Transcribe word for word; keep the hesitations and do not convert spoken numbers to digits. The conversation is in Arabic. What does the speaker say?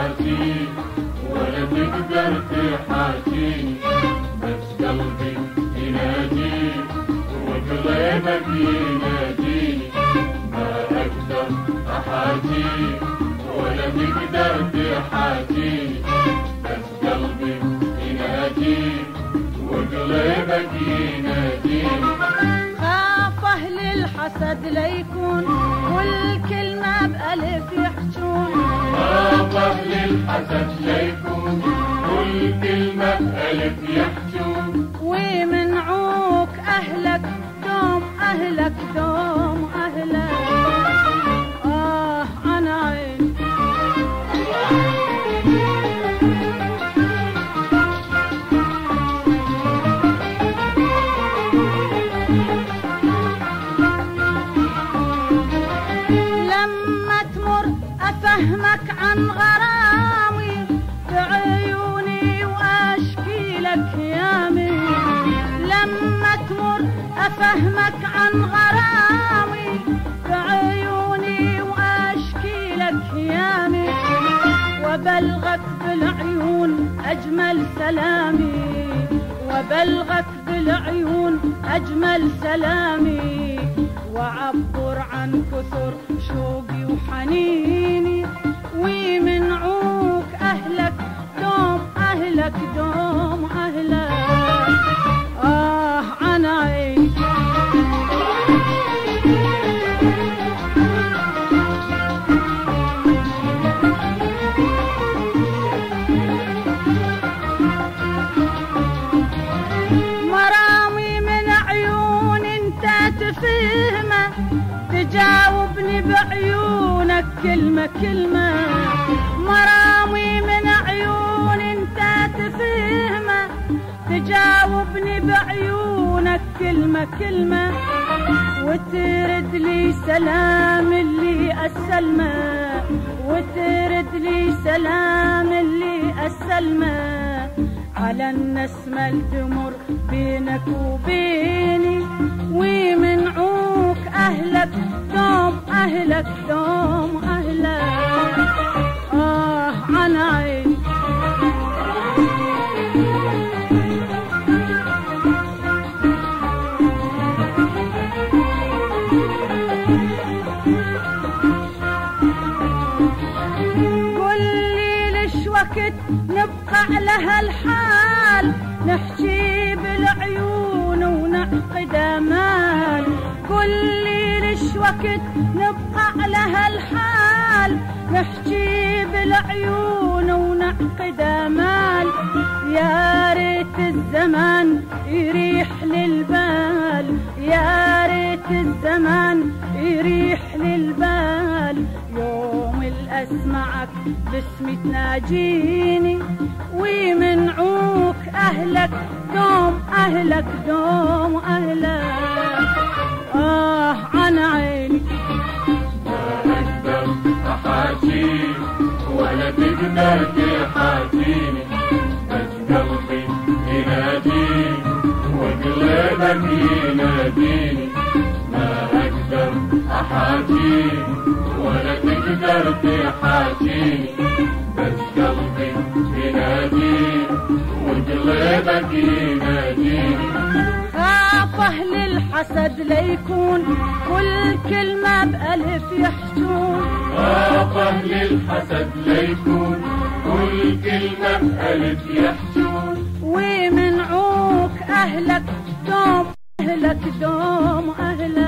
تحاكيني ولا تقدر تحاكيني، بس قلبي يناديني وقلبك يناديني، ما أقدر أحاكيك ولا تقدر تحاكيني، بس قلبي يناديك وقلبك يناديني. خاف أهل الحسد ليكون كل كلمة بألف يحجون، خاف أهل الحسد ليكون كل كلمة بألف يحجون، ويمنعوك أهلك دوم أهلك دوم أهلك. آه أنا عيني لما تمر أفهمك عن غرامي بعيوني وأشكي لك يامي، لما تمر أفهمك عن غرامي بعيوني وأشكي لك يامي، وبلغك بالعيون أجمل سلامي، وبلغك بالعيون أجمل سلامي، وعبر عن كثر شوقي وحنيني، ويمنعوك أهلك دوم أهلك دوم أهلك. آه أنا عيني مرامي من عيون انت تفهمه، تجاوبني بعيونك كلمة كلمة، مرامي من عيون انت تفهمه، تجاوبني بعيونك كلمة كلمة، وترد لي سلام اللي أسلمه، وترد لي سلام اللي أسلمه، على النسمة اللي تمر بينك وبيني، ويمنعوك أهلك دوم أهلك دوم أهلك. آه أنا عيني قل لي ليش وقت نبقى على هالحال، نحكي بالعيون ونعقد امال، قل لي ليش وقت نبقى على هالحال، نحكي بالعيون ونعقد امال، يا ريت الزمان يريح للبال، يا ريت الزمان يريح للبال، يوم الأسمعك باسمي تناجيني، ويمنعوك أهلك دوم أهلك دوم أهلك. آه أنا عيني ما أقدر أحاكيك ولا تقدر تحاكيني، بس قلبي يناديك وقلبك يناديني، ما أقدر أحاكيك ولا تقدر تحاكيني، بس قلبي يناديك وقلبك يناديني. خاف أهل الحسد ليكون كل كلمة بألف يحجون، خاف أهل الحسد ليكون كل كلمة بألف يحجون، ويمنعوك أهلك دوم أهلك دوم أهلك.